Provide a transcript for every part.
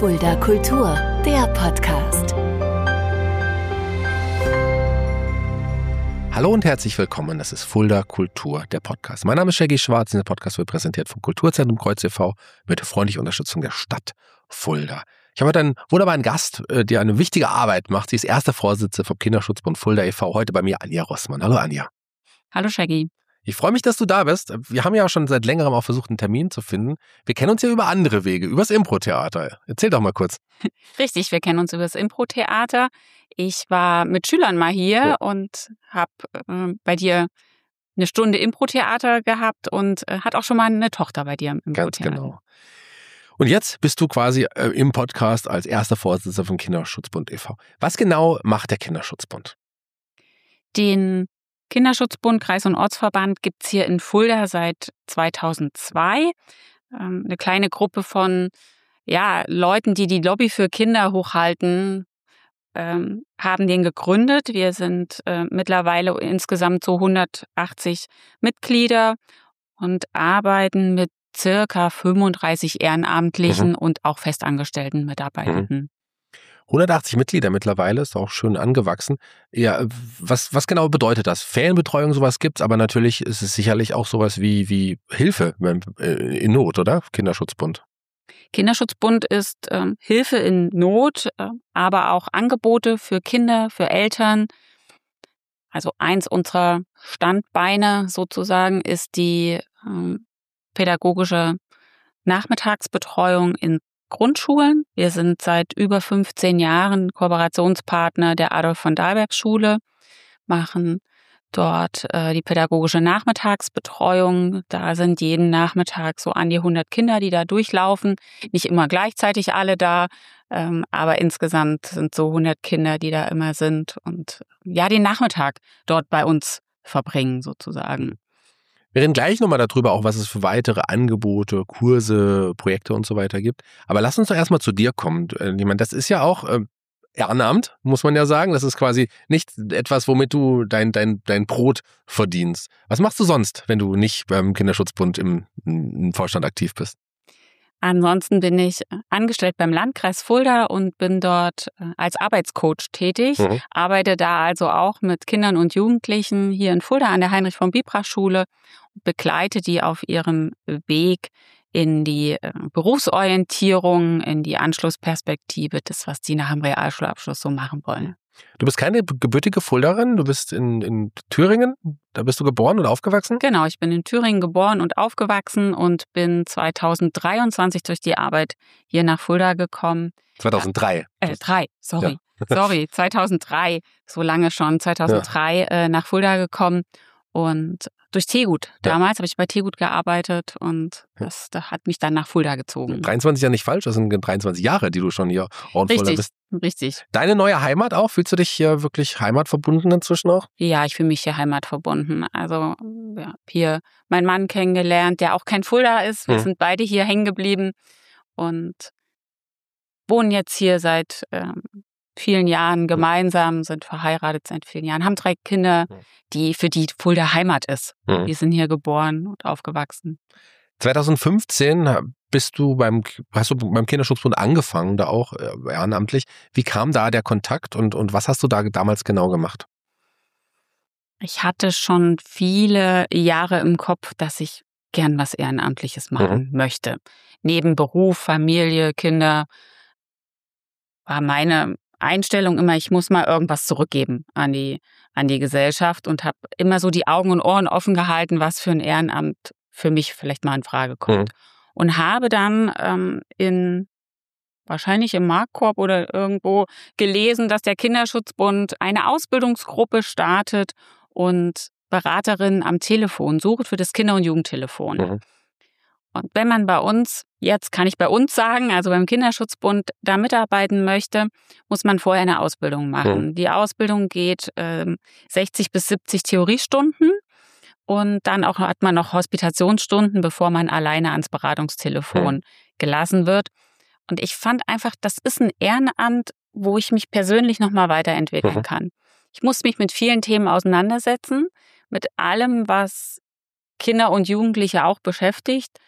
Fulda Kultur, der Podcast. Hallo und herzlich willkommen, das ist Fulda Kultur, der Podcast. Mein Name ist Shaggy Schwarz, dieser Podcast wird präsentiert vom Kulturzentrum Kreuz e.V. mit der freundlichen Unterstützung der Stadt Fulda. Ich habe heute einen wunderbaren Gast, die eine wichtige Arbeit macht. Sie ist erste Vorsitzende vom Kinderschutzbund Fulda e.V. Heute bei mir Anja Rossmann. Hallo Anja. Hallo Shaggy. Ich freue mich, dass du da bist. Wir haben ja auch schon seit längerem auch versucht, einen Termin zu finden. Wir kennen uns ja über andere Wege, übers Impro-Theater. Erzähl doch mal kurz. Richtig, wir kennen uns über das Impro-Theater. Ich war mit Schülern mal hier und habe bei dir eine Stunde Impro-Theater gehabt und hat auch schon mal eine Tochter bei dir im Impro-Theater. Ganz genau. Und jetzt bist du quasi im Podcast als erster Vorsitzender vom Kinderschutzbund e.V. Was genau macht der Kinderschutzbund? Den Kinderschutzbund, Kreis- und Ortsverband gibt es hier in Fulda seit 2002. Eine kleine Gruppe von Leuten, die Lobby für Kinder hochhalten, haben den gegründet. Wir sind mittlerweile insgesamt so 180 Mitglieder und arbeiten mit circa 35 Ehrenamtlichen und auch festangestellten Mitarbeitenden. 180 Mitglieder mittlerweile, ist auch schön angewachsen. Ja, was genau bedeutet das? Ferienbetreuung, sowas gibt's, aber natürlich ist es sicherlich auch sowas wie Hilfe in Not, oder? Kinderschutzbund. Kinderschutzbund ist Hilfe in Not, aber auch Angebote für Kinder, für Eltern. Also eins unserer Standbeine sozusagen ist die pädagogische Nachmittagsbetreuung in Grundschulen. Wir sind seit über 15 Jahren Kooperationspartner der Adolf von Dalberg Schule, machen dort die pädagogische Nachmittagsbetreuung. Da sind jeden Nachmittag so an die 100 Kinder, die da durchlaufen. Nicht immer gleichzeitig alle da, aber insgesamt sind so 100 Kinder, die da immer sind und den Nachmittag dort bei uns verbringen sozusagen. Wir reden gleich nochmal darüber, auch was es für weitere Angebote, Kurse, Projekte und so weiter gibt. Aber lass uns doch erstmal zu dir kommen. Ich meine, das ist ja auch Ehrenamt, muss man ja sagen. Das ist quasi nicht etwas, womit du dein Brot verdienst. Was machst du sonst, wenn du nicht beim Kinderschutzbund im Vorstand aktiv bist? Ansonsten bin ich angestellt beim Landkreis Fulda und bin dort als Arbeitscoach tätig. Arbeite da also auch mit Kindern und Jugendlichen hier in Fulda an der Heinrich-von-Bibra-Schule und begleite die auf ihrem Weg in die Berufsorientierung, in die Anschlussperspektive, das, was die nach dem Realschulabschluss so machen wollen. Du bist keine gebürtige Fuldaerin, du bist in Thüringen, da bist du geboren und aufgewachsen? Genau, ich bin in Thüringen geboren und aufgewachsen und bin 2023 durch die Arbeit hier nach Fulda gekommen. 2003? 2003, so lange schon, 2003 nach Fulda gekommen und durch Tegut. Damals habe ich bei Tegut gearbeitet und das hat mich dann nach Fulda gezogen. 23 ist ja nicht falsch, das sind 23 Jahre, die du schon hier Fulda bist. Richtig. Deine neue Heimat auch? Fühlst du dich hier wirklich heimatverbunden inzwischen auch? Ja, ich fühle mich hier heimatverbunden. Also hier meinen Mann kennengelernt, der auch kein Fulda ist. Wir sind beide hier hängen geblieben und wohnen jetzt hier seit vielen Jahren gemeinsam, sind verheiratet seit vielen Jahren, haben 3 Kinder, für die Fulda Heimat ist. Die sind hier geboren und aufgewachsen. 2015 hast du beim Kinderschutzbund angefangen, da auch ehrenamtlich. Wie kam da der Kontakt und was hast du da damals genau gemacht? Ich hatte schon viele Jahre im Kopf, dass ich gern was Ehrenamtliches machen möchte. Neben Beruf, Familie, Kinder war meine Einstellung immer, ich muss mal irgendwas zurückgeben an die Gesellschaft und habe immer so die Augen und Ohren offen gehalten, was für ein Ehrenamt für mich vielleicht mal in Frage kommt. Und habe dann wahrscheinlich im Marktkorb oder irgendwo gelesen, dass der Kinderschutzbund eine Ausbildungsgruppe startet und Beraterinnen am Telefon sucht für das Kinder- und Jugendtelefon. Und wenn man bei uns, jetzt kann ich bei uns sagen, also beim Kinderschutzbund da mitarbeiten möchte, muss man vorher eine Ausbildung machen. Die Ausbildung geht 60 bis 70 Theoriestunden und dann auch hat man noch Hospitationsstunden, bevor man alleine ans Beratungstelefon gelassen wird. Und ich fand einfach, das ist ein Ehrenamt, wo ich mich persönlich nochmal weiterentwickeln kann. Ich muss mich mit vielen Themen auseinandersetzen, mit allem, was Kinder und Jugendliche auch beschäftigt.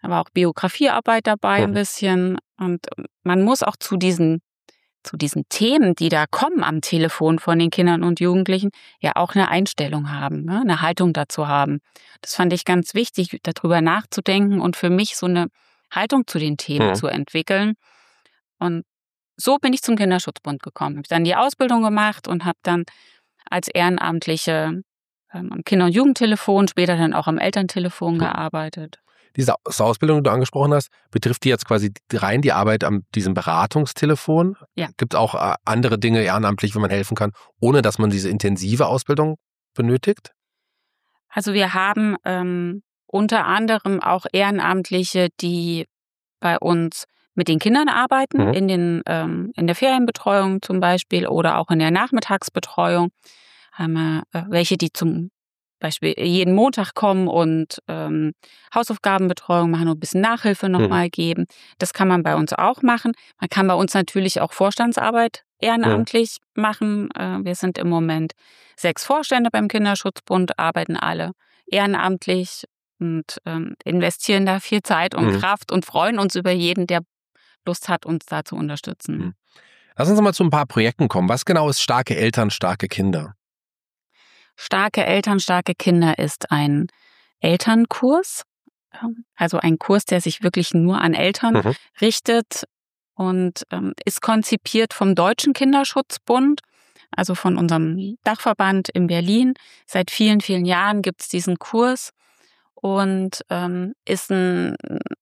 aber auch Biografiearbeit dabei ein bisschen. Und man muss auch zu diesen Themen, die da kommen am Telefon von den Kindern und Jugendlichen, ja auch eine Einstellung haben, ne? Eine Haltung dazu haben. Das fand ich ganz wichtig, darüber nachzudenken und für mich so eine Haltung zu den Themen zu entwickeln. Und so bin ich zum Kinderschutzbund gekommen. Habe dann die Ausbildung gemacht und habe dann als Ehrenamtliche am Kinder- und Jugendtelefon, später dann auch am Elterntelefon gearbeitet. Diese Ausbildung, die du angesprochen hast, betrifft die jetzt quasi rein die Arbeit an diesem Beratungstelefon? Ja. Gibt es auch andere Dinge ehrenamtlich, wo man helfen kann, ohne dass man diese intensive Ausbildung benötigt? Also wir haben unter anderem auch Ehrenamtliche, die bei uns mit den Kindern arbeiten, in der Ferienbetreuung zum Beispiel oder auch in der Nachmittagsbetreuung. Haben wir welche, die zum Beispiel jeden Montag kommen und Hausaufgabenbetreuung machen und ein bisschen Nachhilfe nochmal geben. Das kann man bei uns auch machen. Man kann bei uns natürlich auch Vorstandsarbeit ehrenamtlich machen. Wir sind im Moment 6 Vorstände beim Kinderschutzbund, arbeiten alle ehrenamtlich und investieren da viel Zeit und Kraft und freuen uns über jeden, der Lust hat, uns da zu unterstützen. Lass uns mal zu ein paar Projekten kommen. Was genau ist Starke Eltern, starke Kinder? Starke Eltern, starke Kinder ist ein Elternkurs, also ein Kurs, der sich wirklich nur an Eltern richtet und ist konzipiert vom Deutschen Kinderschutzbund, also von unserem Dachverband in Berlin. Seit vielen, vielen Jahren gibt es diesen Kurs und ist ein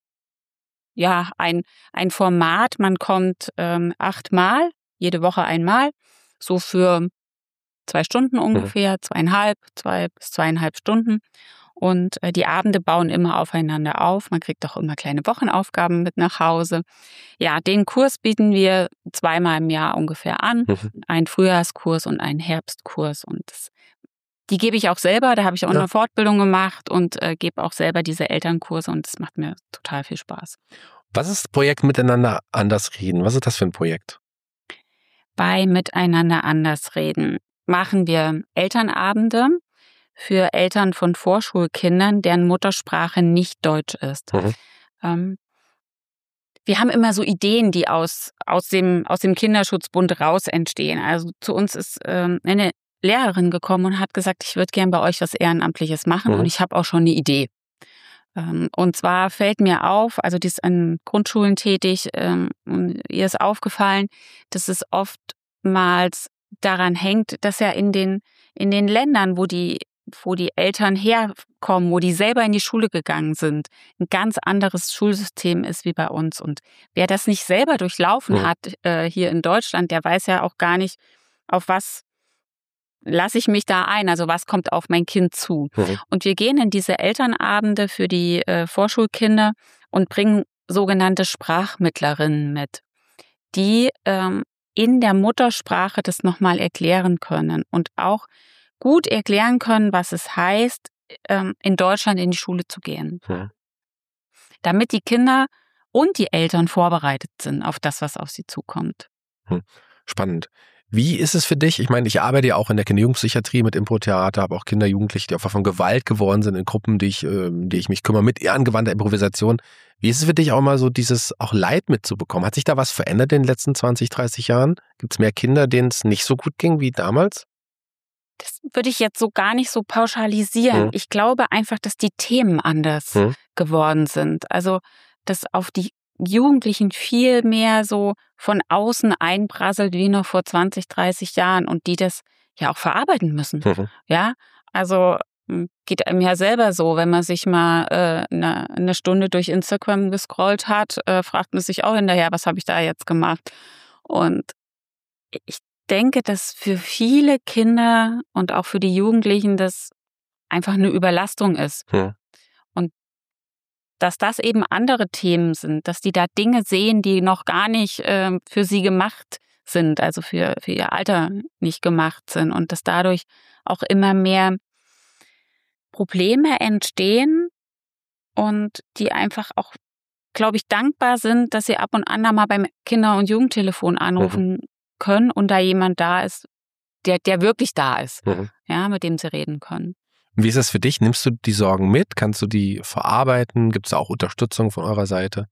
Format. Man kommt 8-mal, jede Woche einmal, so für 2 Stunden ungefähr, 2,5 bis 2,5 Stunden. Und die Abende bauen immer aufeinander auf. Man kriegt auch immer kleine Wochenaufgaben mit nach Hause. Ja, den Kurs bieten wir 2-mal im Jahr ungefähr an. Einen Frühjahrskurs und einen Herbstkurs. Und die gebe ich auch selber. Da habe ich auch eine Fortbildung gemacht und gebe auch selber diese Elternkurse. Und das macht mir total viel Spaß. Was ist das Projekt Miteinander anders reden? Was ist das für ein Projekt? Bei Miteinander anders reden machen wir Elternabende für Eltern von Vorschulkindern, deren Muttersprache nicht Deutsch ist. Wir haben immer so Ideen, die aus dem Kinderschutzbund raus entstehen. Also zu uns ist eine Lehrerin gekommen und hat gesagt, ich würde gern bei euch was Ehrenamtliches machen und ich habe auch schon eine Idee. Und zwar fällt mir auf, also die ist an Grundschulen tätig, und ihr ist aufgefallen, dass es oftmals daran hängt, dass ja in den Ländern, wo die Eltern herkommen, wo die selber in die Schule gegangen sind, ein ganz anderes Schulsystem ist wie bei uns. Und wer das nicht selber durchlaufen hat hier in Deutschland, der weiß ja auch gar nicht, auf was lasse ich mich da ein, also was kommt auf mein Kind zu. Und wir gehen in diese Elternabende für die Vorschulkinder und bringen sogenannte Sprachmittlerinnen mit, die in der Muttersprache das nochmal erklären können und auch gut erklären können, was es heißt, in Deutschland in die Schule zu gehen. Damit die Kinder und die Eltern vorbereitet sind auf das, was auf sie zukommt. Spannend. Wie ist es für dich? Ich meine, ich arbeite ja auch in der Kinderjugendpsychiatrie mit Impro-Theater, habe auch Kinder, Jugendliche, die Opfer von Gewalt geworden sind in Gruppen, die ich mich kümmere, mit angewandter Improvisation. Wie ist es für dich auch mal so, dieses auch Leid mitzubekommen? Hat sich da was verändert in den letzten 20, 30 Jahren? Gibt es mehr Kinder, denen es nicht so gut ging wie damals? Das würde ich jetzt so gar nicht so pauschalisieren. Ich glaube einfach, dass die Themen anders geworden sind. Also, dass auf die Jugendlichen viel mehr so von außen einprasselt wie noch vor 20, 30 Jahren und die das ja auch verarbeiten müssen. Ja, also geht einem ja selber so, wenn man sich mal eine Stunde durch Instagram gescrollt hat, fragt man sich auch hinterher, was habe ich da jetzt gemacht? Und ich denke, dass für viele Kinder und auch für die Jugendlichen das einfach eine Überlastung ist. Und dass das eben andere Themen sind, dass die da Dinge sehen, die noch gar nicht für sie gemacht sind, also für ihr Alter nicht gemacht sind und dass dadurch auch immer mehr Probleme entstehen und die einfach auch, glaube ich, dankbar sind, dass sie ab und an mal beim Kinder- und Jugendtelefon anrufen können und da jemand da ist, der wirklich da ist, ja, mit dem sie reden können. Wie ist das für dich? Nimmst du die Sorgen mit? Kannst du die verarbeiten? Gibt es da auch Unterstützung von eurer Seite?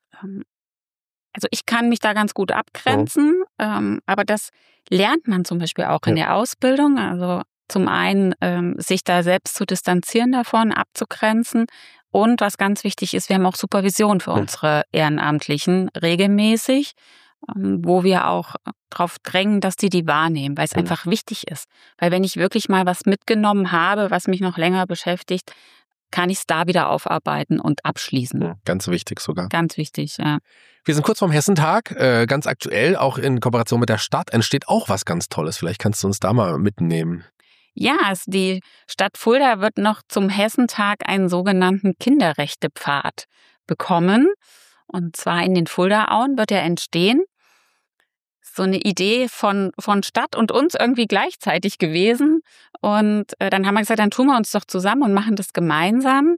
Also ich kann mich da ganz gut abgrenzen, aber das lernt man zum Beispiel auch in der Ausbildung. Also zum einen sich da selbst zu distanzieren davon, abzugrenzen. Und was ganz wichtig ist, wir haben auch Supervision für unsere Ehrenamtlichen regelmäßig, wo wir auch darauf drängen, dass die wahrnehmen, weil es einfach wichtig ist. Weil wenn ich wirklich mal was mitgenommen habe, was mich noch länger beschäftigt, kann ich es da wieder aufarbeiten und abschließen. Ja, ganz wichtig sogar. Ganz wichtig, ja. Wir sind kurz vorm Hessentag, ganz aktuell, auch in Kooperation mit der Stadt, entsteht auch was ganz Tolles. Vielleicht kannst du uns da mal mitnehmen. Ja, die Stadt Fulda wird noch zum Hessentag einen sogenannten Kinderrechtepfad bekommen. Und zwar in den Fuldaauen wird er entstehen. So eine Idee von Stadt und uns irgendwie gleichzeitig gewesen. Und dann haben wir gesagt, dann tun wir uns doch zusammen und machen das gemeinsam.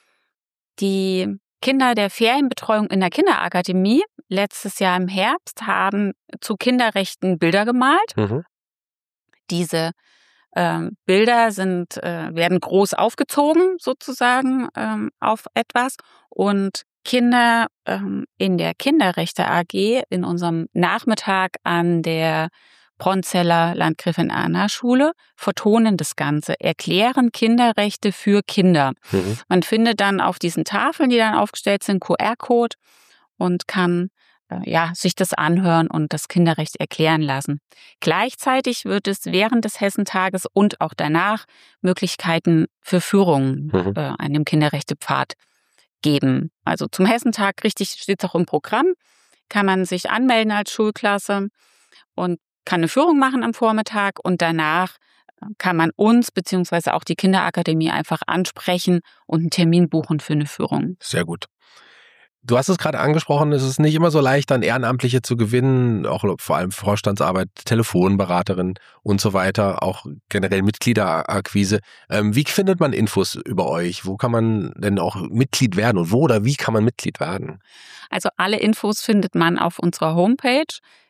Die Kinder der Ferienbetreuung in der Kinderakademie letztes Jahr im Herbst haben zu Kinderrechten Bilder gemalt. Diese Bilder werden groß aufgezogen sozusagen auf etwas und Kinder in der Kinderrechte AG in unserem Nachmittag an der Bronzeller Landgräfin Anna Schule vertonen das Ganze, erklären Kinderrechte für Kinder. Man findet dann auf diesen Tafeln, die dann aufgestellt sind, QR-Code und kann sich das anhören und das Kinderrecht erklären lassen. Gleichzeitig wird es während des Hessentages und auch danach Möglichkeiten für Führungen an dem Kinderrechtepfad geben. Also zum Hessentag steht es auch im Programm, kann man sich anmelden als Schulklasse und kann eine Führung machen am Vormittag und danach kann man uns bzw. auch die Kinderakademie einfach ansprechen und einen Termin buchen für eine Führung. Sehr gut. Du hast es gerade angesprochen, es ist nicht immer so leicht, dann Ehrenamtliche zu gewinnen, auch vor allem Vorstandsarbeit, Telefonberaterin und so weiter, auch generell Mitgliederakquise. Wie findet man Infos über euch? Wo kann man denn auch Mitglied werden und wo oder wie kann man Mitglied werden? Also alle Infos findet man auf unserer Homepage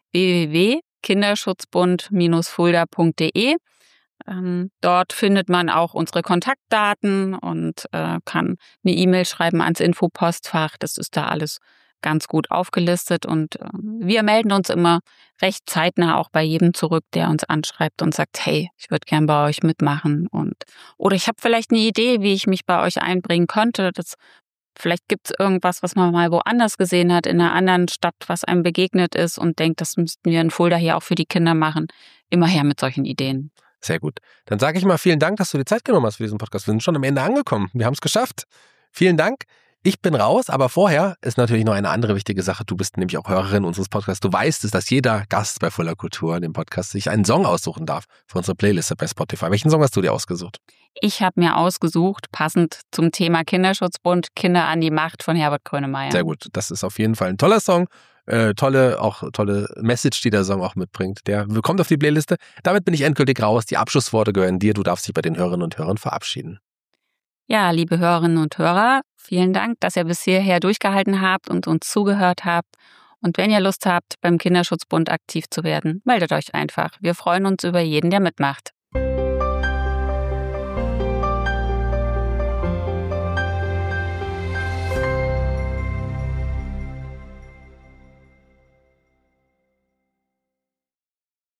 www.kinderschutzbund-fulda.de. Dort findet man auch unsere Kontaktdaten und kann eine E-Mail schreiben ans Infopostfach. Das ist da alles ganz gut aufgelistet und wir melden uns immer recht zeitnah auch bei jedem zurück, der uns anschreibt und sagt, hey, ich würde gern bei euch mitmachen oder ich habe vielleicht eine Idee, wie ich mich bei euch einbringen könnte. Vielleicht gibt es irgendwas, was man mal woanders gesehen hat, in einer anderen Stadt, was einem begegnet ist und denkt, das müssten wir in Fulda hier auch für die Kinder machen. Immer her mit solchen Ideen. Sehr gut. Dann sage ich mal vielen Dank, dass du dir Zeit genommen hast für diesen Podcast. Wir sind schon am Ende angekommen. Wir haben es geschafft. Vielen Dank. Ich bin raus, aber vorher ist natürlich noch eine andere wichtige Sache. Du bist nämlich auch Hörerin unseres Podcasts. Du weißt es, dass jeder Gast bei Fulda Kultur, dem Podcast, sich einen Song aussuchen darf für unsere Playliste bei Spotify. Welchen Song hast du dir ausgesucht? Ich habe mir ausgesucht, passend zum Thema Kinderschutzbund, Kinder an die Macht von Herbert Grönemeyer. Sehr gut. Das ist auf jeden Fall ein toller Song. Tolle Message, die der Song auch mitbringt. Der kommt auf die Playliste. Damit bin ich endgültig raus. Die Abschlussworte gehören dir. Du darfst dich bei den Hörerinnen und Hörern verabschieden. Ja, liebe Hörerinnen und Hörer, vielen Dank, dass ihr bis hierher durchgehalten habt und uns zugehört habt. Und wenn ihr Lust habt, beim Kinderschutzbund aktiv zu werden, meldet euch einfach. Wir freuen uns über jeden, der mitmacht.